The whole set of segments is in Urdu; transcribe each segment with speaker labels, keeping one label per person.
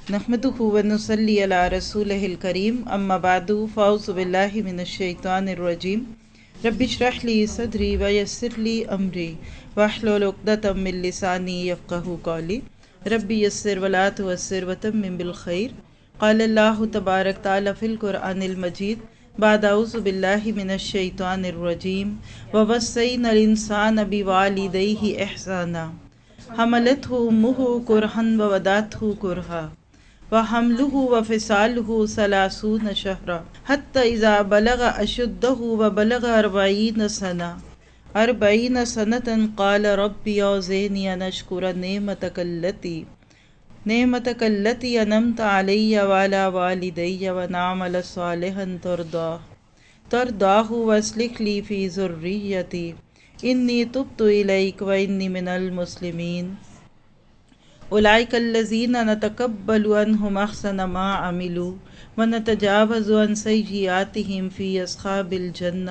Speaker 1: नहमदुहु व नुसल्ली अला रसूलिहिल करीम अम्मा बादु फ़अऊज़ु बिल्लाहि मिनश शैतानिर रजीम रब्बि इश्रह ली सदरी व यस्सिर ली अमरी वहलुल उक़दतम मिन लिसानी यफ़क़हू क़ौली रब्बि यस्सिर व ला तुअस्सिर व तम्मिम बिल खैर क़ाल अल्लाहु तबारक तआला फ़िल क़ुरआनिल मजीद बाद अऊज़ु बिल्लाहि मिनश शैतानिर रजीम व वस्सैनल इंसाना बिवालिदैहि इहसाना हमलतहु उम्मुहु कुरहन व वदातहु कुरहा व हमलुहु व फ़िसालुहु सलासून शहरा हत्ता इज़ा बलग अशुद्धहु व बलग अर्बईन सनतन क़ाल रब्बि औज़िनी अन अश्कुरा नेमतकल्लती अनअमत अलैया व अला वालिदैया व नअमल सालिहन तरदाहु व अस्लिह ली फ़ी ज़ुर्रिय्यती इन्नी तुब्तु इलैक व इन्नी मिनल मुस्लिमीन उलाइकल्लज़ीना नतक़ब्बलु अन्हुम अहसना मा अमिलू व नतजावज़ु अन सय्यिआतिहिम फ़ी अस्हाबिल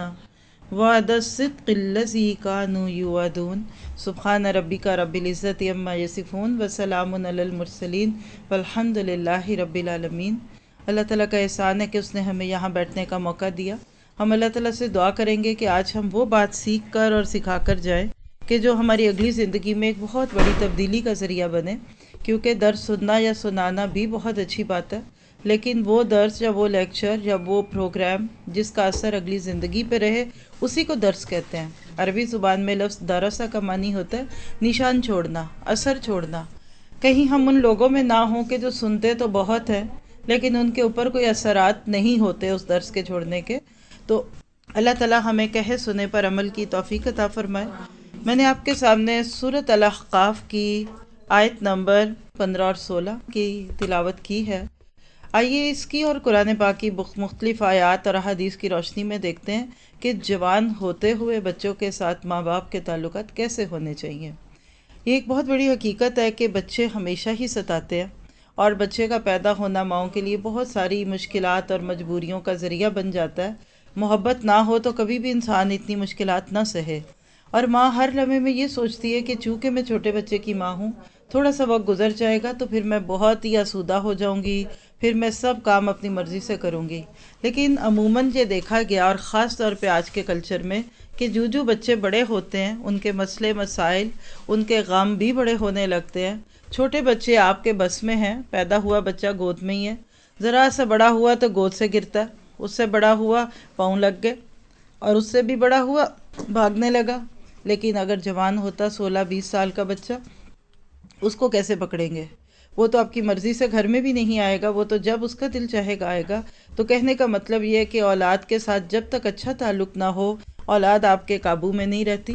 Speaker 1: जन्नह वअदस्सिद्क़िल्लज़ी कानू युअदून सुब्हान रब्बिका रब्बिल इज़्ज़ति अम्मा यसिफ़ून व सलामुन अलल मुरसलीन वल्हम्दुलिल्लाहि रब्बिल आलमीन। अल्लाह ताला का एहसान है कि उसने हमें यहाँ बैठने का मौका दिया। हम अल्लाह ताला से दुआ करेंगे कि आज हम वो बात सीख कर और सिखा कर जाएँ कि जो हमारी अगली ज़िंदगी में एक बहुत बड़ी तब्दीली का ज़रिया बने। क्योंकि दर्स सुनना या सुनाना भी बहुत अच्छी बात है, लेकिन वो दर्स या वो लेक्चर या वो प्रोग्राम जिसका असर अगली ज़िंदगी पे रहे उसी को दर्स कहते हैं। अरबी ज़ुबान में लफ्ज़ दरसा का मानी होता है निशान छोड़ना, असर छोड़ना। कहीं हम उन लोगों में ना हों कि जो सुनते तो बहुत हैं लेकिन उनके ऊपर कोई असरात नहीं होते उस दर्स के छोड़ने के। तो अल्लाह ताला हमें कहे सुने पर अमल की तौफीक अता फरमाए। मैंने आपके सामने सूरत अल-अहक़ाफ़ की आयत नंबर 15 और 16 की तिलावत की है। आइए इसकी और कुरान पाक की मुख्तलिफ आयात और हदीस की रोशनी में देखते हैं कि जवान होते हुए बच्चों के साथ माँ बाप के ताल्लुकात कैसे होने चाहिए। ये एक बहुत बड़ी हकीकत है कि बच्चे हमेशा ही सताते हैं और बच्चे का पैदा होना माओं के लिए बहुत सारी मुश्किलात और मजबूरियों का ज़रिया बन जाता है। मोहब्बत ना हो तो कभी भी इंसान इतनी मुश्किलात ना सहे। और माँ हर लम्हे में ये सोचती है कि चूँकि मैं छोटे बच्चे की माँ हूँ, थोड़ा सा वक्त गुजर जाएगा तो फिर मैं बहुत ही आसूदा हो जाऊँगी, फिर मैं सब काम अपनी मर्ज़ी से करूँगी। लेकिन अमूमन ये देखा गया और ख़ास तौर पे आज के कल्चर में कि जो बच्चे बड़े होते हैं उनके मसले मसाइल, उनके गम भी बड़े होने लगते हैं। छोटे बच्चे आपके बस में हैं, पैदा हुआ बच्चा गोद में ही है, ज़रा सा बड़ा हुआ तो गोद से गिरता है, उससे बड़ा हुआ पाँव लग गए और उससे भी बड़ा हुआ भागने लगा। लेकिन अगर जवान होता 16-20 साल का बच्चा, उसको कैसे पकड़ेंगे? वो तो आपकी मर्ज़ी से घर में भी नहीं आएगा, वो तो जब उसका दिल चाहेगा आएगा। तो कहने का मतलब ये है कि औलाद के साथ जब तक अच्छा ताल्लुक़ ना हो, औलाद आपके काबू में नहीं रहती।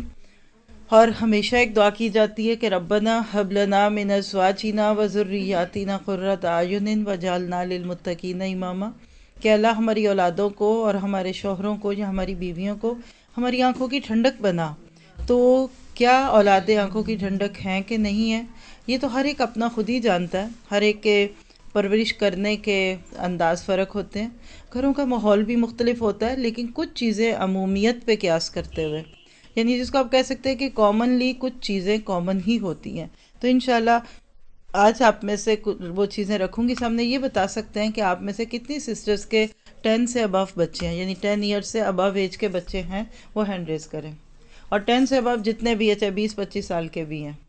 Speaker 1: और हमेशा एक दुआ की जाती है कि रब्बना हब लना मिन अज़वाजिना व ज़ुर्रिय्यातिना क़ुर्रत अयुनिन वजअलना लिलमुत्तक़ीना इमामा, कि अल्लाह हमारी औलादों को और हमारे शौहरों को या हमारी बीवियों को हमारी आंखों की ठंडक बना। तो क्या औलादें आंखों की ठंडक हैं कि नहीं है, ये तो हर एक अपना खुद ही जानता है। हर एक के परवरिश करने के अंदाज़ फ़र्क होते हैं, घरों का माहौल भी मुख्तलिफ होता है, लेकिन कुछ चीज़ें अमूमियत पे क़यास करते हुए, यानी जिसको आप कह सकते हैं कि कॉमनली कुछ चीज़ें कॉमन ही होती हैं। तो इंशाल्लाह आज आप में से वो चीज़ें रखूँगी सामने। ये बता सकते हैं कि आप में से कितनी सिस्टर्स के 10 से अबव बच्चे हैं, यानी 10 ईयर्स से अबव एज के बच्चे हैं, वो हैंड रेज़ करें। और 10 से अबव जितने भी है, चाहे 20-25 साल के भी हैं,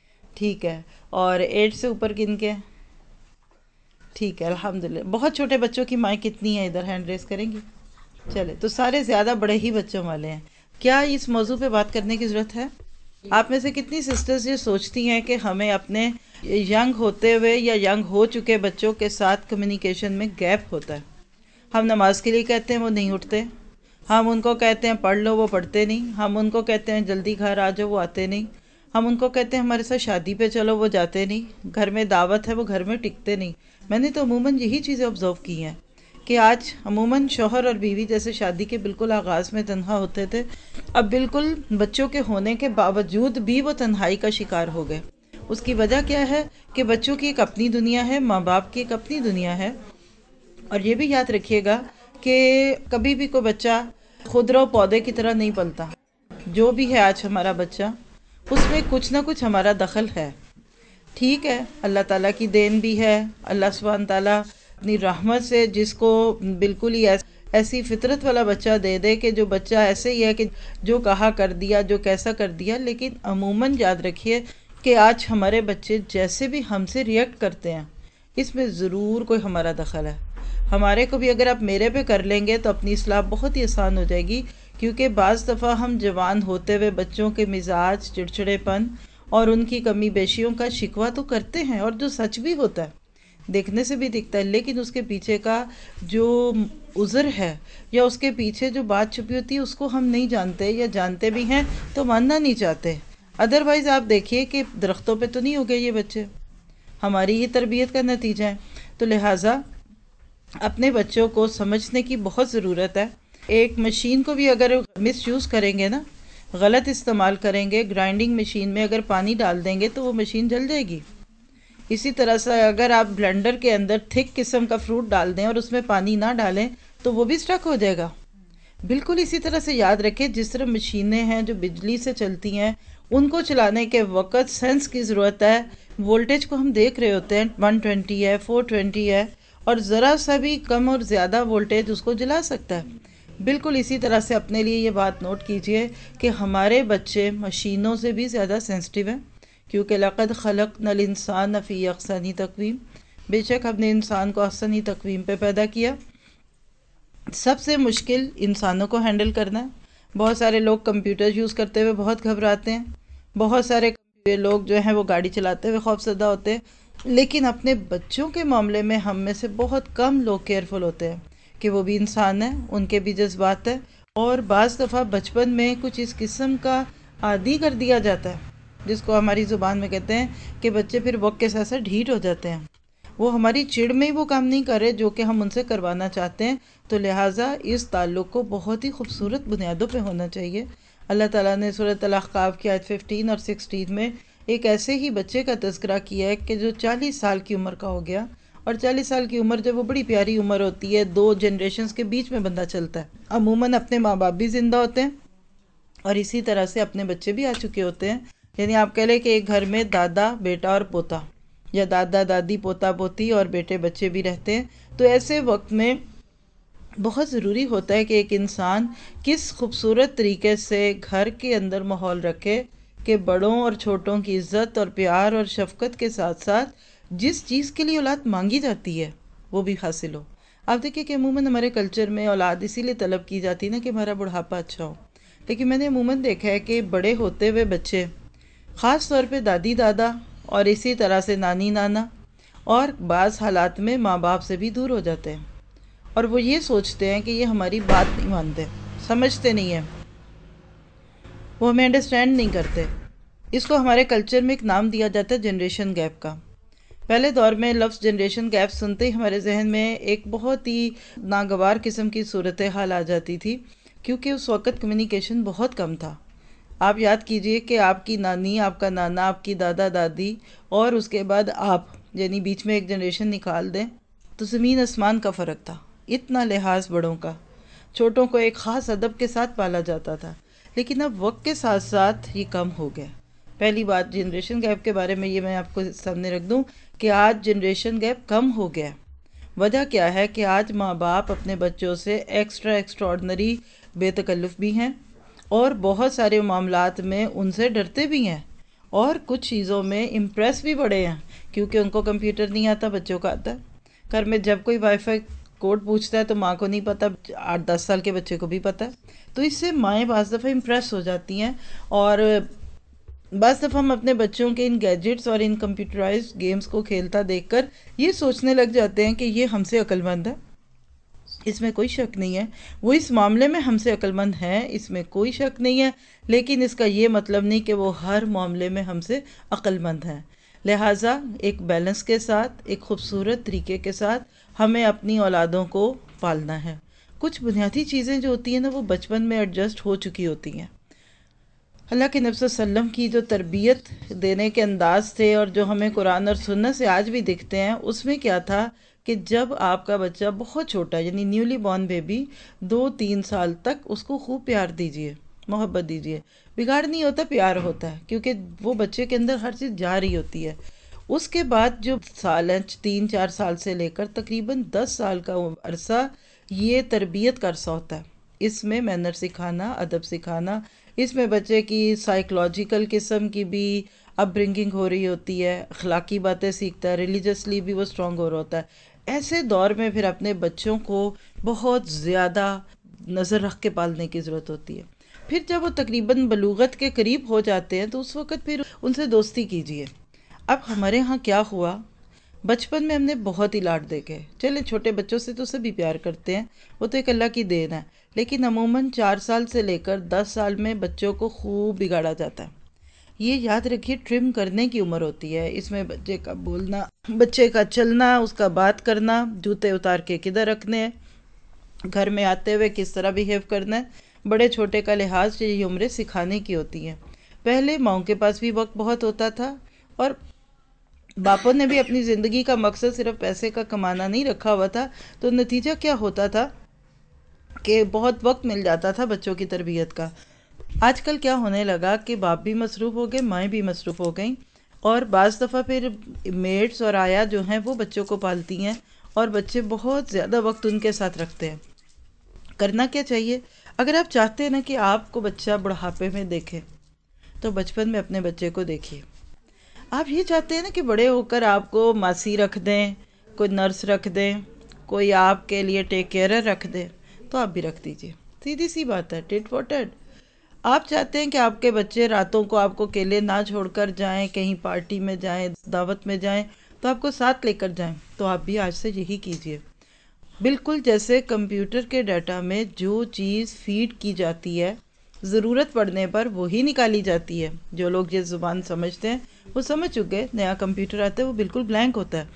Speaker 1: ठीक है। और 8 से ऊपर किन के? ठीक है, अल्हम्दुलिल्लाह। बहुत छोटे बच्चों की माएँ कितनी हैं इधर, हैंड रेस करेंगी? चले, तो सारे ज़्यादा बड़े ही बच्चों वाले हैं। क्या इस मौजू पे बात करने की ज़रूरत है? आप में से कितनी सिस्टर्स ये सोचती हैं कि हमें अपने यंग होते हुए या यंग हो चुके बच्चों के साथ कम्युनिकेशन में गैप होता है? हम नमाज के लिए कहते हैं, वो नहीं उठते। हम उनको कहते हैं पढ़ लो, वो पढ़ते नहीं। हम उनको कहते हैं जल्दी घर आ जाओ, वो आते नहीं। हम उनको कहते हैं हमारे साथ शादी पे चलो, वो जाते नहीं। घर में दावत है, वो घर में टिकते नहीं। मैंने तो अमूमन यही चीज़ें ऑब्ज़र्व की हैं कि आज अमूमन शौहर और बीवी जैसे शादी के बिल्कुल आगाज़ में तन्हा होते थे, अब बिल्कुल बच्चों के होने के बावजूद भी वो तन्हाई का शिकार हो गए। उसकी वजह क्या है कि बच्चों की एक अपनी दुनिया है, माँ बाप की एक अपनी दुनिया है। और ये भी याद रखिएगा कि कभी भी कोई बच्चा खुदरो पौधे की तरह नहीं पलता। जो भी है आज हमारा बच्चा, उसमें कुछ ना कुछ हमारा दखल है। ٹھیک ہے، اللہ تعالیٰ کی دین بھی ہے، اللہ سبحانہ تعالیٰ اپنی رحمت سے جس کو بالکل ہی ایسی فطرت والا بچہ دے دے کہ جو بچہ ایسے ہی ہے کہ جو کہا کر دیا، جو کیسا کر دیا. لیکن عموماً یاد رکھیے کہ آج ہمارے بچے جیسے بھی ہم سے ریئیکٹ کرتے ہیں، اس میں ضرور کوئی ہمارا دخل ہے. ہمارے کو بھی اگر آپ میرے پہ کر لیں گے تو اپنی اصلاح بہت ہی آسان ہو جائے گی، کیونکہ بعض دفعہ ہم جوان ہوتے ہوئے بچوں کے مزاج، چڑچڑے پن اور ان کی کمی بیشیوں کا شکوہ تو کرتے ہیں، اور جو سچ بھی ہوتا ہے، دیکھنے سے بھی دکھتا ہے، لیکن اس کے پیچھے کا جو عذر ہے یا اس کے پیچھے جو بات چھپی ہوتی ہے اس کو ہم نہیں جانتے، یا جانتے بھی ہیں تو ماننا نہیں چاہتے. ادروائز آپ دیکھیے کہ درختوں پہ تو نہیں ہو گئے یہ بچے، ہماری ہی تربیت کا نتیجہ ہے. تو لہٰذا اپنے بچوں کو سمجھنے کی بہت ضرورت ہے. ایک مشین کو بھی اگر مس یوز کریں گے نا، غلط استعمال کریں گے، گرائنڈنگ مشین میں اگر پانی ڈال دیں گے تو وہ مشین جل جائے گی. اسی طرح سے اگر آپ بلینڈر کے اندر تھک قسم کا فروٹ ڈال دیں اور اس میں پانی نہ ڈالیں تو وہ بھی اسٹک ہو جائے گا. بالکل اسی طرح سے یاد رکھیں، جس طرح مشینیں ہیں جو بجلی سے چلتی ہیں، ان کو چلانے کے وقت سینس کی ضرورت ہے. وولٹیج کو ہم دیکھ رہے ہوتے ہیں، 120 ہے، 420 ہے، اور ذرا سا بھی کم اور زیادہ وولٹیج اس کو جلا سکتا ہے. بالکل اسی طرح سے اپنے لیے یہ بات نوٹ کیجئے کہ ہمارے بچے مشینوں سے بھی زیادہ سینسٹیو ہیں، کیونکہ لَقَدْ خَلَقْنَا الْإِنسَانَ فِي أَحْسَنِ تَقْوِيمٍ، بے شک ہم نے انسان کو احسنی تقویم پہ پیدا کیا. سب سے مشکل انسانوں کو ہینڈل کرنا ہے. بہت سارے لوگ کمپیوٹر یوز کرتے ہوئے بہت گھبراتے ہیں، بہت سارے لوگ جو ہیں وہ گاڑی چلاتے ہوئے خوفزدہ ہوتے ہیں، لیکن اپنے بچوں کے معاملے میں ہم میں سے بہت کم لوگ کیئرفل ہوتے ہیں کہ وہ بھی انسان ہیں، ان کے بھی جذبات ہیں. اور بعض دفعہ بچپن میں کچھ اس قسم کا عادی کر دیا جاتا ہے جس کو ہماری زبان میں کہتے ہیں کہ بچے پھر وقت کے ساتھ ساتھ ڈھیٹ ہو جاتے ہیں. وہ ہماری چڑ میں ہی وہ کام نہیں کر رہے جو کہ ہم ان سے کروانا چاہتے ہیں. تو لہٰذا اس تعلق کو بہت ہی خوبصورت بنیادوں پہ ہونا چاہیے. اللہ تعالیٰ نے سورۃ الاحقاف کی آیت 15 اور 16 میں ایک ایسے ہی بچے کا تذکرہ کیا ہے کہ جو 40 سال کی عمر کا ہو گیا. اور 40 سال کی عمر جب وہ بڑی پیاری عمر ہوتی ہے، 2 جنریشنز کے بیچ میں بندہ چلتا ہے. عموماً اپنے ماں باپ بھی زندہ ہوتے ہیں اور اسی طرح سے اپنے بچے بھی آ چکے ہوتے ہیں. یعنی آپ کہہ لیں کہ ایک گھر میں دادا، بیٹا اور پوتا، یا دادا دادی، پوتا پوتی اور بیٹے بچے بھی رہتے ہیں. تو ایسے وقت میں بہت ضروری ہوتا ہے کہ ایک انسان کس خوبصورت طریقے سے گھر کے اندر ماحول رکھے کہ بڑوں اور چھوٹوں کی عزت اور پیار اور شفقت کے ساتھ ساتھ جس چیز کے لیے اولاد مانگی جاتی ہے وہ بھی حاصل ہو. آپ دیکھیں کہ عموماً ہمارے کلچر میں اولاد اسی لیے طلب کی جاتی ہے نا کہ ہمارا بڑھاپا اچھا ہو. لیکن میں نے عموماً دیکھا ہے کہ بڑے ہوتے ہوئے بچے، خاص طور پہ دادی دادا اور اسی طرح سے نانی نانا، اور بعض حالات میں ماں باپ سے بھی دور ہو جاتے ہیں، اور وہ یہ سوچتے ہیں کہ یہ ہماری بات نہیں مانتے، سمجھتے نہیں ہیں، وہ ہمیں انڈرسٹینڈ نہیں کرتے. اس کو ہمارے کلچر میں ایک نام دیا جاتا ہے جنریشن گیپ کا. پہلے دور میں لفظ جنریشن گیپ سنتے ہی ہمارے ذہن میں ایک بہت ہی ناگوار قسم کی صورتحال آ جاتی تھی، کیونکہ اس وقت کمیونیکیشن بہت کم تھا. آپ یاد کیجئے کہ آپ کی نانی، آپ کا نانا، آپ کی دادا دادی، اور اس کے بعد آپ، یعنی بیچ میں ایک جنریشن نکال دیں تو زمین آسمان کا فرق تھا. اتنا لحاظ بڑوں کا، چھوٹوں کو ایک خاص ادب کے ساتھ پالا جاتا تھا. لیکن اب وقت کے ساتھ ساتھ یہ کم ہو گیا. پہلی بات جنریشن گیپ کے بارے میں یہ میں آپ کو سامنے رکھ دوں کہ آج جنریشن گیپ کم ہو گیا. وجہ کیا ہے کہ آج ماں باپ اپنے بچوں سے ایکسٹراڈنری بے تکلف بھی ہیں، اور بہت سارے معاملات میں ان سے ڈرتے بھی ہیں، اور کچھ چیزوں میں امپریس بھی بڑے ہیں، کیونکہ ان کو کمپیوٹر نہیں آتا، بچوں کو آتا ہے. گھر میں جب کوئی وائی فائی کوڈ پوچھتا ہے تو ماں کو نہیں پتا، 8-10 سال کے بچے کو بھی پتا ہے. تو اس سے مائیں بعض دفعہ امپریس ہو جاتی ہیں، اور بعض دفعہ ہم اپنے بچوں کے ان گیجٹس اور ان کمپیوٹرائز گیمز کو کھیلتا دیکھ کر یہ سوچنے لگ جاتے ہیں کہ یہ ہم سے عقل مند ہے. اس میں کوئی شک نہیں ہے، وہ اس معاملے میں ہم سے عقل مند ہیں، اس میں کوئی شک نہیں ہے، لیکن اس کا یہ مطلب نہیں کہ وہ ہر معاملے میں ہم سے عقل مند ہیں. لہٰذا ایک بیلنس کے ساتھ، ایک خوبصورت طریقے کے ساتھ ہمیں اپنی اولادوں کو پالنا ہے. کچھ بنیادی چیزیں جو ہوتی ہیں نا وہ بچپن میں ایڈجسٹ ہو چکی ہوتی ہیں. اللہ کے نبی صلی اللہ علیہ وسلم کی جو تربیت دینے کے انداز تھے اور جو ہمیں قرآن اور سنت سے آج بھی دکھتے ہیں، اس میں کیا تھا کہ جب آپ کا بچہ بہت چھوٹا، یعنی نیولی بورن بیبی، 2-3 سال تک اس کو خوب پیار دیجئے، محبت دیجئے. بگاڑ نہیں ہوتا، پیار ہوتا ہے، کیونکہ وہ بچے کے اندر ہر چیز جا رہی ہوتی ہے. اس کے بعد جو سال ہے 3-4 سال سے لے کر تقریباً 10 سال کا عرصہ یہ تربیت کا عرصہ ہوتا ہے. اس میں مینر سکھانا، ادب سکھانا، اس میں بچے کی سائیکلوجیکل قسم کی بھی اپ برنگنگ ہو رہی ہوتی ہے، اخلاقی باتیں سیکھتا ہے، ریلیجسلی بھی وہ اسٹرانگ ہو رہا ہوتا ہے. ایسے دور میں پھر اپنے بچوں کو بہت زیادہ نظر رکھ کے پالنے کی ضرورت ہوتی ہے. پھر جب وہ تقریباً بلوغت کے قریب ہو جاتے ہیں تو اس وقت پھر ان سے دوستی کیجیے. اب ہمارے ہاں کیا ہوا، بچپن میں ہم نے بہت ہی لاڈ دیکھے. چلے چھوٹے بچوں سے تو سبھی پیار کرتے ہیں، وہ تو ایک اللہ کی دین ہے، لیکن عموماً 4 سال سے لے کر 10 سال میں بچوں کو خوب بگاڑا جاتا ہے. یہ یاد رکھیے ٹرم کرنے کی عمر ہوتی ہے. اس میں بچے کا بولنا، بچے کا چلنا، اس کا بات کرنا، جوتے اتار کے کدھر رکھنے ہیں، گھر میں آتے ہوئے کس طرح بیہیو کرنا ہے، بڑے چھوٹے کا لحاظ یہ عمریں سکھانے کی ہوتی ہیں. پہلے ماؤں کے پاس بھی وقت بہت ہوتا تھا، اور باپوں نے بھی اپنی زندگی کا مقصد صرف پیسے کا کمانا نہیں رکھا ہوا تھا. تو نتیجہ کیا ہوتا تھا کہ بہت وقت مل جاتا تھا بچوں کی تربیت کا. آج کل کیا ہونے لگا کہ باپ بھی مصروف ہو گئے، مائیں بھی مصروف ہو گئیں، اور بعض دفعہ پھر میڈس اور آیا جو ہیں وہ بچوں کو پالتی ہیں، اور بچے بہت زیادہ وقت ان کے ساتھ رکھتے ہیں. کرنا کیا چاہیے؟ اگر آپ چاہتے ہیں نا کہ آپ کو بچہ بڑھاپے میں دیکھے تو بچپن میں اپنے بچے کو دیکھیے. آپ یہ چاہتے ہیں نا کہ بڑے ہو کر آپ کو ماسی رکھ دیں، کوئی نرس رکھ دیں، کوئی آپ کے لیے ٹیک کیئرر رکھ دے، تو آپ بھی رکھ دیجئے. سیدھی سی بات ہے، ٹٹ فار ٹٹ. آپ چاہتے ہیں کہ آپ کے بچے راتوں کو آپ کو اکیلے نہ چھوڑ کر جائیں، کہیں پارٹی میں جائیں، دعوت میں جائیں تو آپ کو ساتھ لے کر جائیں، تو آپ بھی آج سے یہی کیجئے. بالکل جیسے کمپیوٹر کے ڈیٹا میں جو چیز فیڈ کی جاتی ہے ضرورت پڑنے پر وہی نکالی جاتی ہے. جو لوگ جس زبان سمجھتے ہیں وہ سمجھ چکے. نیا کمپیوٹر آتا ہے وہ بالکل بلینک ہوتا ہے،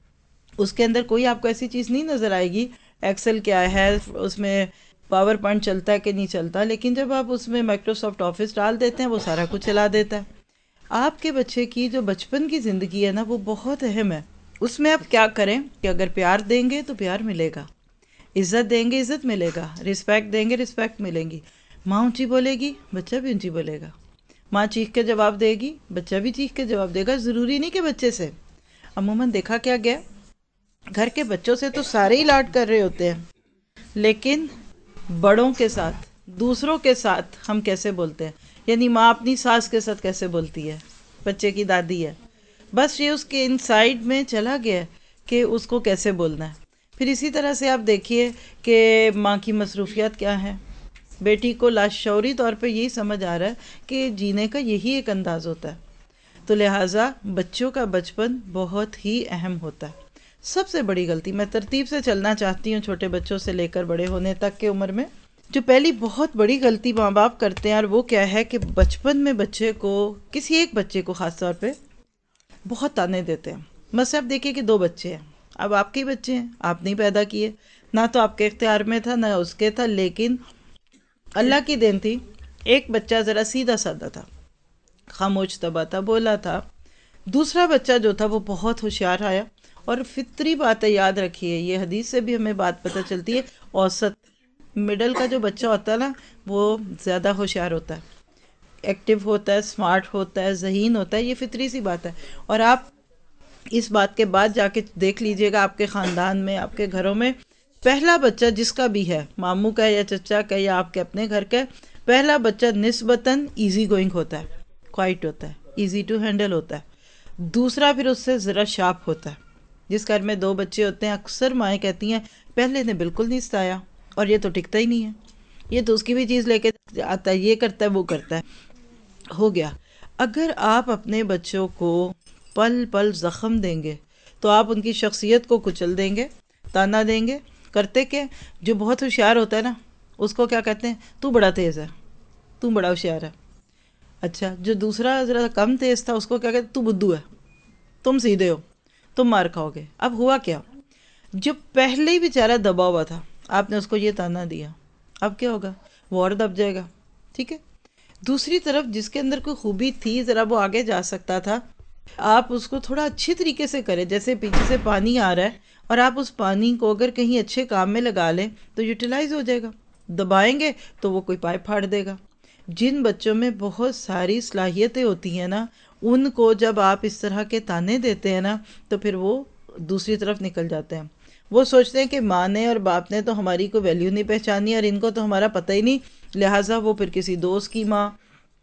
Speaker 1: اس کے اندر کوئی آپ کو ایسی چیز نہیں نظر آئے گی ایکسل کیا ہے، اس میں پاور پوائنٹ چلتا ہے کہ نہیں چلتا. لیکن جب آپ اس میں مائکروسافٹ آفس ڈال دیتے ہیں وہ سارا کچھ چلا دیتا ہے. آپ کے بچے کی جو بچپن کی زندگی ہے نا وہ بہت اہم ہے. اس میں آپ کیا کریں کہ اگر پیار دیں گے تو پیار ملے گا، عزت دیں گے عزت ملے گا، رسپیکٹ دیں گے رسپیکٹ ملیں گی. ماں اونچی بولے گی بچہ بھی اونچی بولے گا، ماں چیخ کے جواب دے گی بچہ بھی چیخ کے جواب دے گا. ضروری نہیں کہ بچے سے. عموماً دیکھا کیا گیا، گھر کے بچوں سے تو سارے ہی لاڈ کر رہے ہوتے ہیں، لیکن بڑوں کے ساتھ، دوسروں کے ساتھ ہم کیسے بولتے ہیں. یعنی ماں اپنی ساس کے ساتھ کیسے بولتی ہے، بچے کی دادی ہے، بس یہ اس کے انسائیڈ میں چلا گیا ہے کہ اس کو کیسے بولنا ہے. پھر اسی طرح سے آپ دیکھیے کہ ماں کی مصروفیات کیا ہیں. بیٹی کو لاشعوری طور پہ یہی سمجھ آ رہا ہے کہ جینے کا یہی ایک انداز ہوتا ہے. تو لہٰذا بچوں کا بچپن بہت ہی اہم ہوتا ہے. سب سے بڑی غلطی، میں ترتیب سے چلنا چاہتی ہوں چھوٹے بچوں سے لے کر بڑے ہونے تک کے عمر میں، جو پہلی بہت بڑی غلطی ماں باپ کرتے ہیں، اور وہ کیا ہے کہ بچپن میں بچے کو، کسی ایک بچے کو خاص طور پہ بہت تانے دیتے ہیں. مثلا آپ دیکھیں کہ 2 بچے ہیں، اب آپ کے ہی بچے ہیں، آپ نہیں پیدا کیے، نہ تو آپ کے اختیار میں تھا نہ اس کے تھا، لیکن اللہ کی دین تھی. ایک بچہ ذرا سیدھا سادہ تھا، خاموش طبع تھا، بولا تھا. دوسرا بچہ جو تھا وہ بہت ہوشیار آیا. اور فطری بات ہے، یاد رکھیے یہ حدیث سے بھی ہمیں بات پتہ چلتی ہے، اوسط مڈل کا جو بچہ ہوتا ہے نا وہ زیادہ ہوشیار ہوتا ہے، ایکٹیو ہوتا ہے، سمارٹ ہوتا ہے، ذہین ہوتا ہے. یہ فطری سی بات ہے. اور آپ اس بات کے بعد جا کے دیکھ لیجئے گا آپ کے خاندان میں، آپ کے گھروں میں، پہلا بچہ جس کا بھی ہے، ماموں کا یا چچا کا یا آپ کے اپنے گھر کا، پہلا بچہ نسبتاً ایزی گوئنگ ہوتا ہے، کوائٹ ہوتا ہے، ایزی ٹو ہینڈل ہوتا ہے. دوسرا پھر اس سے ذرا شارپ ہوتا ہے. جس گھر میں 2 بچے ہوتے ہیں اکثر مائیں کہتی ہیں پہلے نے بالکل نہیں ستایا، اور یہ تو ٹکتا ہی نہیں ہے، یہ تو اس کی بھی چیز لے کے آتا ہے، یہ کرتا ہے وہ کرتا ہے. ہو گیا. اگر آپ اپنے بچوں کو پل پل زخم دیں گے تو آپ ان کی شخصیت کو کچل دیں گے، تانا دیں گے. کرتے کہ جو بہت ہوشیار ہوتا ہے نا اس کو کیا کہتے ہیں، تو بڑا تیز ہے، تو بڑا ہوشیار ہے. اچھا جو دوسرا ذرا کم تیز تھا اس کو کیا کہتے ہیں، تو بدھو ہے، تم سیدھے ہو، تم مار کھاؤ گے. اب ہوا کیا، جو پہلے ہی بیچارہ دبا ہوا تھا آپ نے اس کو یہ تانا دیا، اب کیا ہوگا، وہ اور دب جائے گا. ٹھیک ہے. دوسری طرف جس کے اندر کوئی خوبی تھی، ذرا وہ آگے جا سکتا تھا، آپ اس کو تھوڑا اچھی طریقے سے کریں. جیسے پیچھے سے پانی آ رہا ہے اور آپ اس پانی کو اگر کہیں اچھے کام میں لگا لیں تو یوٹیلائز ہو جائے گا. دبائیں گے تو وہ کوئی پائپ پھاڑ دے گا. جن بچوں میں بہت ساری صلاحیتیں ہوتی ہیں نا، ان کو جب آپ اس طرح کے تانے دیتے ہیں نا تو پھر وہ دوسری طرف نکل جاتے ہیں۔ وہ سوچتے ہیں کہ ماں نے اور باپ نے تو ہماری کوئی ویلیو نہیں پہچانی اور ان کو تو ہمارا پتہ ہی نہیں، لہٰذا وہ پھر کسی دوست کی ماں،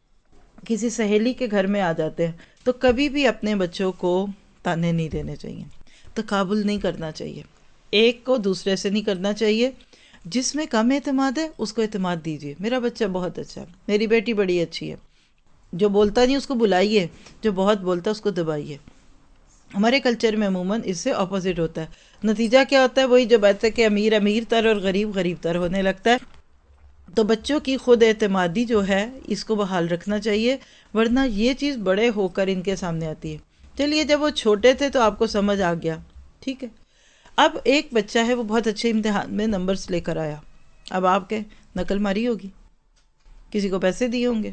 Speaker 1: کسی سہیلی کے گھر میں آ جاتے ہیں۔ تو کبھی بھی اپنے بچوں کو تانے نہیں دینے چاہیے، تقابل نہیں کرنا چاہیے، ایک کو دوسرے سے نہیں کرنا چاہیے۔ جس میں کم اعتماد ہے اس کو اعتماد دیجیے، میرا بچہ بہت اچھا ہے، میری بیٹی بڑی اچھی ہے، جو بولتا نہیں اس کو بلائیے، جو بہت بولتا ہے اس کو دبائیے۔ ہمارے کلچر میں عموماً اس سے اپوزٹ ہوتا ہے، نتیجہ کیا ہوتا ہے؟ وہی جو بات ہے کہ امیر امیر تر اور غریب غریب تر ہونے لگتا ہے۔ تو بچوں کی خود اعتمادی جو ہے اس کو بحال رکھنا چاہیے، ورنہ یہ چیز بڑے ہو کر ان کے سامنے آتی ہے۔ چلیے جب وہ چھوٹے تھے تو آپ کو سمجھ آ گیا، ٹھیک ہے۔ اب ایک بچہ ہے وہ بہت اچھے امتحان میں نمبرز لے کر آیا، اب آپ کے نقل ماری ہوگی، کسی کو پیسے دیے ہوں گے؟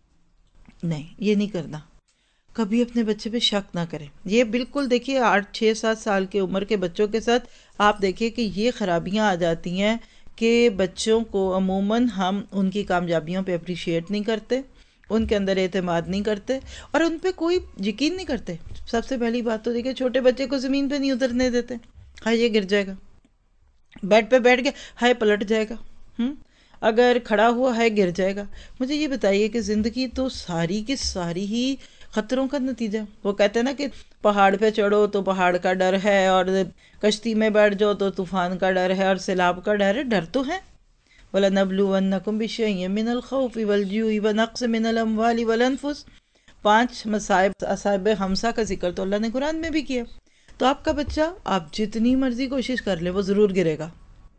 Speaker 1: نہیں، یہ نہیں کرنا۔ کبھی اپنے بچے پہ شک نہ کریں۔ یہ بالکل دیکھیے 8 6 7 سال کی عمر کے بچوں کے ساتھ آپ دیکھیے کہ یہ خرابیاں آ جاتی ہیں کہ بچوں کو عموماً ہم ان کی کامیابیوں پہ اپریشیٹ نہیں کرتے، ان کے اندر اعتماد نہیں کرتے اور ان پہ کوئی یقین نہیں کرتے۔ سب سے پہلی بات تو دیکھیے چھوٹے بچے کو زمین پہ نہیں اترنے دیتے، ہاں یہ گر جائے گا، بیڈ پہ بیٹھ گیا ہائے پلٹ جائے گا، اگر کھڑا ہوا ہے گر جائے گا۔ مجھے یہ بتائیے کہ زندگی تو ساری کی ساری ہی خطروں کا نتیجہ۔ وہ کہتے ہیں نا کہ پہاڑ پہ چڑھو تو پہاڑ کا ڈر ہے، اور کشتی میں بیٹھ جاؤ تو طوفان کا ڈر ہے اور سیلاب کا ڈر ہے۔ ڈر تو ہے۔ وَلَنَبْلُوَنَّكُمْ بِشَيْءٍ مِّنَ الْخَوْفِ وَالْجُوعِ وَنَقْصٍ مِّنَ الْأَمْوَالِ وَالْأَنفُسِ، 5 مصائب اصحاب خمسہ کا ذکر تو اللہ نے قرآن میں بھی کیا۔ تو آپ کا بچہ، آپ جتنی مرضی کوشش کر لیں وہ ضرور گرے گا،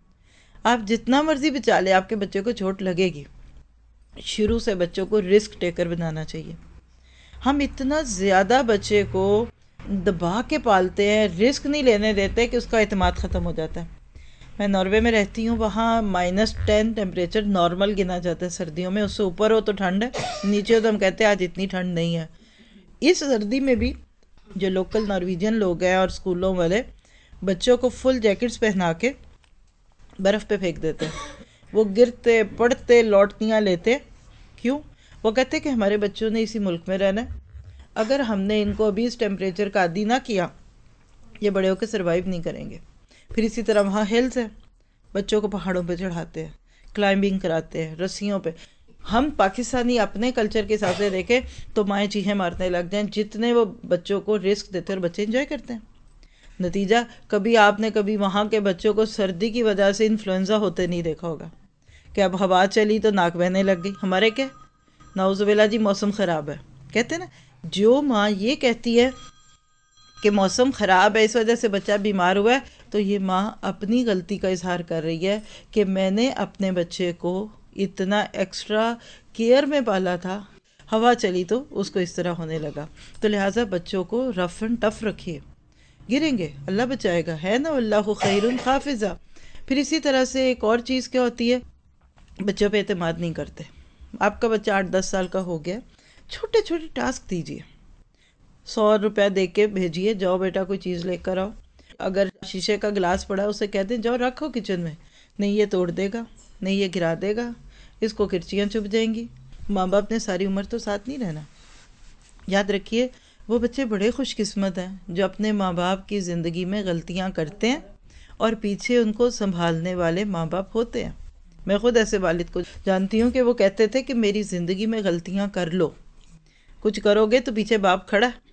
Speaker 1: آپ جتنا مرضی بچا لیں آپ کے بچے کو چوٹ لگے گی۔ شروع سے بچوں کو رسک ٹیکر بنانا چاہیے۔ ہم اتنا زیادہ بچے کو دبا کے پالتے ہیں، رسک نہیں لینے دیتے کہ اس کا اعتماد ختم ہو جاتا ہے۔ میں ناروے میں رہتی ہوں، وہاں -10 ٹیمپریچر نارمل گنا جاتا ہے سردیوں میں، اس سے اوپر ہو تو ٹھنڈ ہے، نیچے ہو تو ہم کہتے ہیں آج اتنی ٹھنڈ نہیں ہے۔ اس سردی میں بھی جو لوکل نارویجین لوگ ہیں اور اسکولوں والے بچوں کو فل جیکٹس پہنا کے برف پہ پھینک دیتے ہیں، وہ گرتے پڑتے لوٹیاں لیتے۔ کیوں؟ وہ کہتے کہ ہمارے بچوں نے اسی ملک میں رہنا ہے، اگر ہم نے ان کو ابھی اس ٹیمپریچر کا عادی نہ کیا یہ بڑے ہو کے سروائیو نہیں کریں گے۔ پھر اسی طرح وہاں ہلز ہے، بچوں کو پہاڑوں پہ چڑھاتے ہیں، کلائمبنگ کراتے ہیں رسیوں پہ۔ ہم پاکستانی اپنے کلچر کے حساب سے دیکھیں تو مائیں چیخیں مارنے لگ جائیں جتنے وہ بچوں کو رسک دیتے ہیں، اور بچے انجوائے کرتے ہیں۔ نتیجہ کبھی آپ نے کبھی وہاں کے بچوں کو سردی کی وجہ سے انفلوئنزا ہوتے نہیں دیکھا ہوگا کہ اب ہوا چلی تو ناک بہنے لگ گئی۔ ہمارے کیا نعوذ باللہ جی موسم خراب ہے، کہتے ہیں نا، جو ماں یہ کہتی ہے کہ موسم خراب ہے اس وجہ سے بچہ بیمار ہوا ہے، تو یہ ماں اپنی غلطی کا اظہار کر رہی ہے کہ میں نے اپنے بچے کو اتنا ایکسٹرا کیئر میں پالا تھا، ہوا چلی تو اس کو اس طرح ہونے لگا۔ تو لہٰذا بچوں کو رف اینڈ ٹف رکھیے، گریں گے اللہ بچائے گا، ہے نا، اللہ خیر حافظہ۔ پھر اسی طرح سے ایک اور چیز کیا ہوتی ہے، بچوں پہ اعتماد نہیں کرتے۔ آپ کا بچہ 8 10 سال کا ہو گیا، چھوٹے چھوٹے ٹاسک دیجیے، 100 روپیہ دے کے بھیجیے، جاؤ بیٹا کوئی چیز لے کر آؤ۔ اگر شیشے کا گلاس پڑا اسے کہہ دیں جاؤ رکھو کچن میں، نہیں یہ توڑ دے گا، نہیں یہ گرا دے گا، اس کو کرچیاں چبھ جائیں گی۔ ماں باپ نے ساری عمر تو ساتھ نہیں رہنا۔ یاد رکھیے وہ بچے بڑے خوش قسمت ہیں جو اپنے ماں باپ کی زندگی میں غلطیاں کرتے ہیں اور پیچھے ان کو سنبھالنے والے ماں باپ ہوتے ہیں۔ میں خود ایسے والد کو جانتی ہوں کہ وہ کہتے تھے کہ میری زندگی میں غلطیاں کر لو، کچھ کرو گے تو پیچھے باپ کھڑا ہے،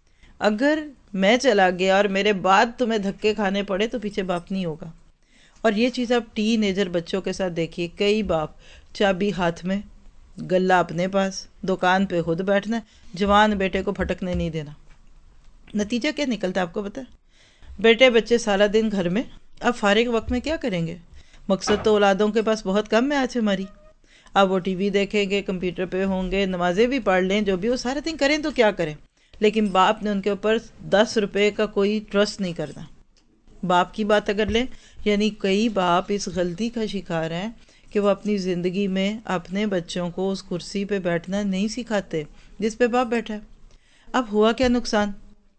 Speaker 1: اگر میں چلا گیا اور میرے بعد تمہیں دھکے کھانے پڑے تو پیچھے باپ نہیں ہوگا۔ اور یہ چیز آپ ٹین ایجر بچوں کے ساتھ دیکھیے، کئی باپ چابی ہاتھ میں، گلہ اپنے پاس، دکان پہ خود بیٹھنا ہے، جوان بیٹے کو پھٹکنے نہیں دینا۔ نتیجہ کیا نکلتا ہے آپ کو پتہ ہے؟ بیٹے بچے سارا دن گھر میں، اب فارغ وقت میں کیا کریں گے؟ مقصد تو اولادوں کے پاس بہت کم ہے آج ہماری، اب وہ ٹی وی دیکھیں گے، کمپیوٹر پہ ہوں گے، نمازیں بھی پڑھ لیں، جو بھی وہ سارا دن کریں تو کیا کریں، لیکن باپ نے ان کے اوپر 10 روپے کا کوئی ٹرسٹ نہیں کرنا۔ باپ کی بات اگر لیں، یعنی کئی باپ اس غلطی کا شکار ہیں کہ وہ اپنی زندگی میں اپنے بچوں کو اس کرسی پہ بیٹھنا نہیں سکھاتے جس پہ باپ بیٹھا ہے۔ اب ہوا کیا نقصان؟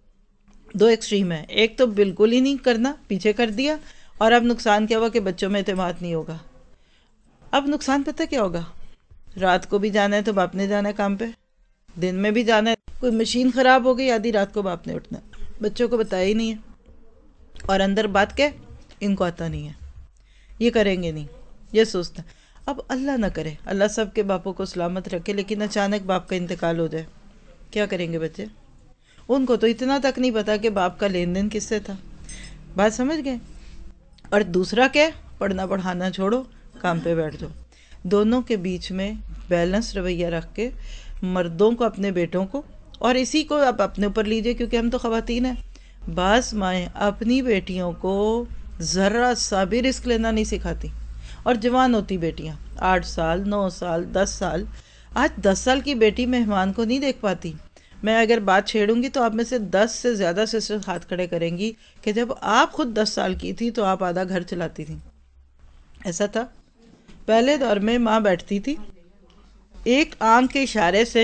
Speaker 1: 2 ایکسٹریم ہے، ایک تو بالکل ہی نہیں کرنا، پیچھے کر دیا، اور اب نقصان کیا ہوا کہ بچوں میں اعتماد نہیں ہوگا۔ اب نقصان پتہ کیا ہوگا؟ رات کو بھی جانا ہے تو باپ نے جانا ہے کام پہ، دن میں بھی جانا ہے. کوئی مشین خراب ہو گئی آدھی رات کو باپ نے اٹھنا ہے. بچوں کو بتایا ہی نہیں ہے، اور اندر بات کہ ان کو آتا نہیں ہے، یہ کریں گے نہیں، یہ سوچتا ہے. اب اللہ نہ کرے، اللہ سب کے باپوں کو سلامت رکھے، لیکن اچانک باپ کا انتقال ہو جائے، کیا کریں گے بچے؟ ان کو تو اتنا تک نہیں پتا کہ باپ کا لین دین کس سے تھا. بات سمجھ گئے؟ اور دوسرا کیا؟ پڑھنا پڑھانا چھوڑو، کام پہ بیٹھ جاؤ. دونوں کے بیچ میں بیلنس رویہ رکھ کے مردوں کو، اپنے بیٹوں کو، اور اسی کو آپ اپنے اوپر لیجئے کیونکہ ہم تو خواتین ہیں. بعض مائیں اپنی بیٹیوں کو ذرا سا بھی رسک لینا نہیں سکھاتی، اور جوان ہوتی بیٹیاں 8 سال 9 سال 10 سال. آج 10 سال کی بیٹی مہمان کو نہیں دیکھ پاتی. میں اگر بات چھیڑوں گی تو آپ میں سے 10 سے زیادہ سسٹر ہاتھ کھڑے کریں گی کہ جب آپ خود 10 سال کی تھی تو آپ آدھا گھر چلاتی تھیں. ایسا تھا پہلے دور میں. ماں بیٹھتی تھی، ایک آنکھ کے اشارے سے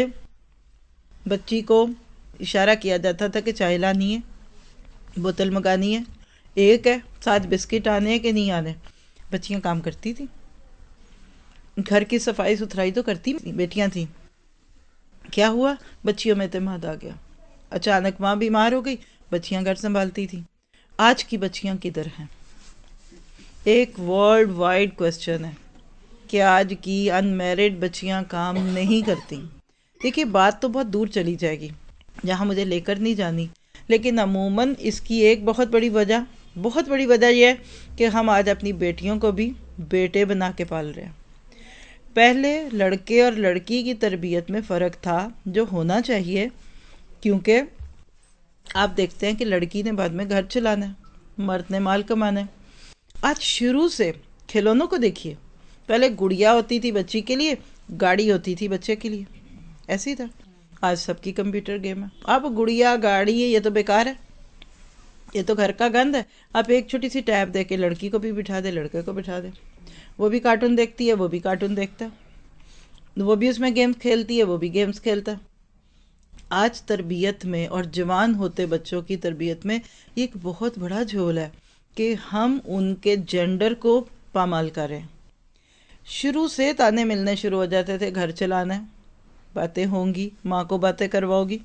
Speaker 1: بچی کو اشارہ کیا جاتا تھا کہ چائے لانی ہے، بوتل منگانی ہے، ایک ہے ساتھ بسکٹ آنے ہیں کہ نہیں آنے. بچیاں کام کرتی تھیں، گھر کی صفائی ستھرائی تو کرتی بیٹیاں تھیں. کیا ہوا؟ بچیوں میں اعتماد آ گیا، اچانک ماں بیمار ہو گئی، بچیاں گھر سنبھالتی تھیں. آج کی بچیاں کدھر ہیں؟ ایک ورلڈ وائڈ کوسچن ہے کہ آج کی ان میرڈ بچیاں کام نہیں کرتی. دیکھیے بات تو بہت دور چلی جائے گی، جہاں مجھے لے کر نہیں جانی، لیکن عموماً اس کی ایک بہت بڑی وجہ یہ ہے کہ ہم آج اپنی بیٹیوں کو بھی بیٹے بنا کے پال رہے ہیں. پہلے لڑکے اور لڑکی کی تربیت میں فرق تھا جو ہونا چاہیے، کیونکہ آپ دیکھتے ہیں کہ لڑکی نے بعد میں گھر چلانا ہے، مرد نے مال کمانا ہے. آج شروع سے کھلونوں کو دیکھیے، پہلے گڑیا ہوتی تھی بچی کے لیے، گاڑی ہوتی تھی بچے کے لیے، ایسے ہی تھا. آج سب کی کمپیوٹر گیم ہے. اب گڑیا گاڑی ہے، یہ تو بیکار ہے، یہ تو گھر کا گند ہے. آپ ایک چھوٹی سی ٹیب دے کے لڑکی کو بھی بٹھا دے، لڑکے کو بٹھا دے، وہ بھی کارٹون دیکھتی ہے، وہ بھی کارٹون دیکھتا ہے، وہ بھی اس میں گیمز کھیلتی ہے، وہ بھی گیمز کھیلتا ہے. آج تربیت میں اور جوان ہوتے بچوں کی تربیت میں ایک بہت بڑا جھول ہے کہ ہم ان کے جینڈر کو پامال کریں. شروع سے تانے ملنے شروع ہو جاتے تھے، گھر چلانا ہے، باتیں ہوں گی، ماں کو باتیں کرواؤ گی.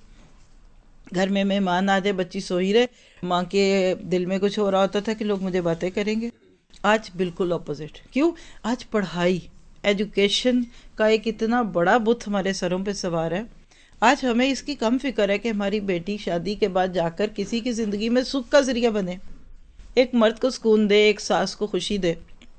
Speaker 1: گھر میں مہمان آ جائے، بچی سو ہی رہے، ماں کے دل میں کچھ ہو رہا ہوتا تھا کہ لوگ مجھے باتیں کریں گے. آج بالکل اپوزٹ. کیوں؟ آج پڑھائی، ایجوکیشن کا ایک اتنا بڑا بت ہمارے سروں پہ سوار ہے. آج ہمیں اس کی کم فکر ہے کہ ہماری بیٹی شادی کے بعد جا کر کسی کی زندگی میں سکھ کا ذریعہ بنے، ایک مرد کو سکون دے، ایک ساس کو خوشی دے.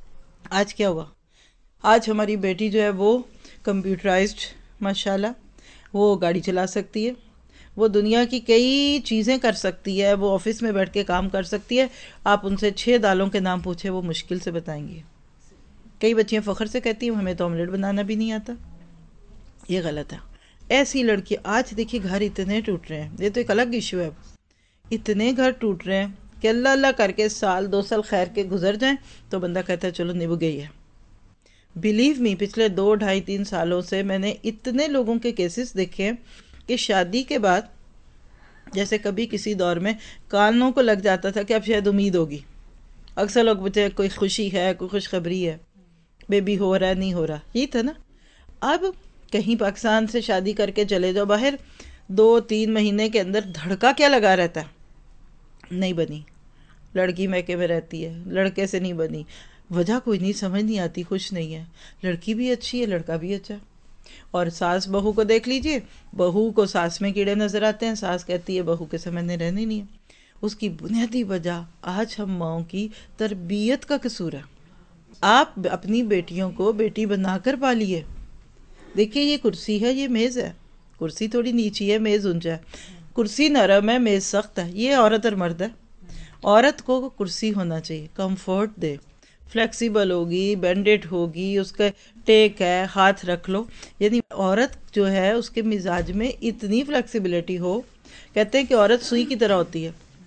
Speaker 1: آج کیا ہوا؟ آج ہماری بیٹی جو ہے وہ کمپیوٹرائزڈ، ماشاءاللہ، وہ گاڑی چلا سکتی ہے، وہ دنیا کی کئی چیزیں کر سکتی ہے، وہ آفس میں بیٹھ کے کام کر سکتی ہے. آپ ان سے 6 دالوں کے نام پوچھے، وہ مشکل سے بتائیں گی. کئی بچیاں فخر سے کہتی ہیں ہمیں تو آملیٹ بنانا بھی نہیں آتا. یہ غلط ہے. ایسی لڑکی آج دیکھیے گھر اتنے ٹوٹ رہے ہیں، یہ تو ایک الگ ایشو ہے. اتنے گھر ٹوٹ رہے ہیں کہ اللہ اللہ کر کے سال 2 سال خیر کے گزر جائیں تو بندہ کہتا ہے چلو نبھ گئی ہے. بلیو می، پچھلے 2 ڈھائی 3 سالوں سے میں نے اتنے لوگوں کے کیسز دیکھے ہیں کہ شادی کے بعد جیسے کبھی کسی دور میں کانوں کو لگ جاتا تھا کہ اب شاید امید ہوگی. اکثر لوگ بچے کوئی خوشی ہے، کوئی خوشخبری ہے، بیبی ہو رہا ہے نہیں ہو رہا، یہ تھا نا. اب کہیں پاکستان سے شادی کر کے چلے جاؤ باہر، 2-3 مہینے کے اندر دھڑکا کیا لگا رہتا ہے، نہیں بنی، لڑکی میکے میں رہتی ہے، لڑکے سے نہیں بنی، وجہ کوئی نہیں سمجھ نہیں آتی، خوش نہیں ہے، لڑکی بھی اچھی ہے، لڑکا بھی اچھا ہے. اور ساس بہو کو دیکھ لیجئے، بہو کو ساس میں کیڑے نظر آتے ہیں، ساس کہتی ہے بہو کے سامنے رہنے نہیں ہے. اس کی بنیادی وجہ آج ہم ماؤں کی تربیت کا قصور ہے. آپ اپنی بیٹیوں کو بیٹی بنا کر پالیے. دیکھیے یہ کرسی ہے، یہ میز ہے، کرسی تھوڑی نیچی ہے، میز اونچا ہے. کرسی نرم ہے، میز سخت ہے. یہ عورت اور مرد ہے. عورت کو کرسی ہونا چاہیے، کمفرٹ دے، فلیکسیبل ہوگی، بینڈیڈ ہوگی، اس کا ٹیک ہے، ہاتھ رکھ لو. یعنی عورت جو ہے اس کے مزاج میں اتنی فلیکسیبلٹی ہو. کہتے ہیں کہ عورت سوئی کی طرح ہوتی ہے،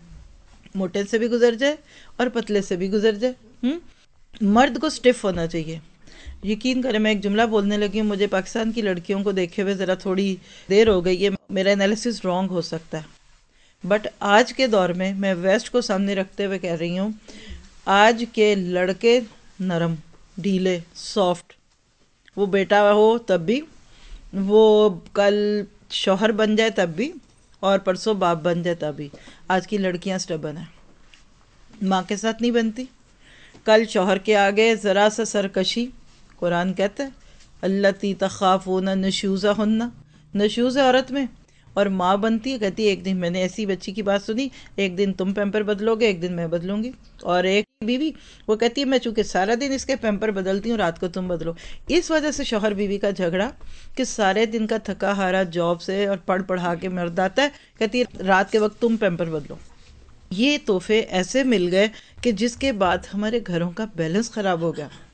Speaker 1: موٹے سے بھی گزر جائے اور پتلے سے بھی گزر جائے. مرد کو سٹف ہونا چاہیے. یقین کریں میں ایک جملہ بولنے لگی ہوں، مجھے پاکستان کی لڑکیوں کو دیکھے ہوئے ذرا تھوڑی دیر ہو گئی ہے، میرا انالیسس رانگ ہو سکتا ہے، بٹ آج کے دور میں ویسٹ کو سامنے رکھتے ہوئے کہہ رہی ہوں، آج کے لڑکے نرم، ڈھیلے، سافٹ، وہ بیٹا ہو تب بھی، وہ کل شوہر بن جائے تب بھی، اور پرسوں باپ بن جائے تب بھی۔ آج کی لڑکیاں سٹبن ہیں، ماں کے ساتھ نہیں بنتی، کل شوہر کے آگے ذرا سا سرکشی، قرآن کہتا ہے اللتی تخافون نشوزہن، نشوز ہے عورت میں، اور ماں بنتی ہے، کہتی ہے ایک دن میں نے ایسی بچی کی بات سنی، ایک دن تم پیمپر بدلو گے، ایک دن میں بدلوں گی۔ اور ایک بیوی وہ کہتی ہے میں چونکہ سارا دن اس کے پیمپر بدلتی ہوں، رات کو تم بدلو۔ اس وجہ سے شوہر بیوی کا جھگڑا کہ سارے دن کا تھکا ہارا جاب سے اور پڑھ پڑھا کے مرد آتا ہے، کہتی ہے رات کے وقت تم پیمپر بدلو۔ یہ تحفے ایسے مل گئے کہ جس کے بعد ہمارے گھروں کا بیلنس خراب ہو گیا۔